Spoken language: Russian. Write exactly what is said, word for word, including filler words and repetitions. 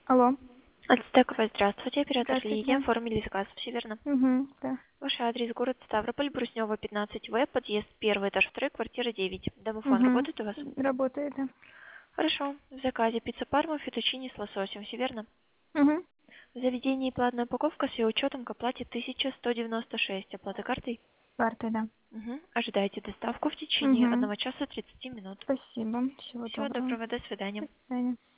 Алло. Ацтекова, здравствуйте, оператор Лидия, Здравствуйте. оформили заказ, все верно? Угу, да. Ваш адрес, город Ставрополь, Бруснева, пятнадцать В, подъезд первый, этаж второй, квартира девять. Домофон Угу. работает у вас? Работает, да. Хорошо. В заказе пицца парма, фетучини с лососем, все верно? Угу. В заведении платная упаковка с ее учетом к оплате тысяча сто девяносто шесть. Оплата картой? Картой, да. Угу. Ожидайте доставку в течение Угу. одного часа тридцати минут. Спасибо. Всего Всего доброго. доброго, до свидания. До свидания.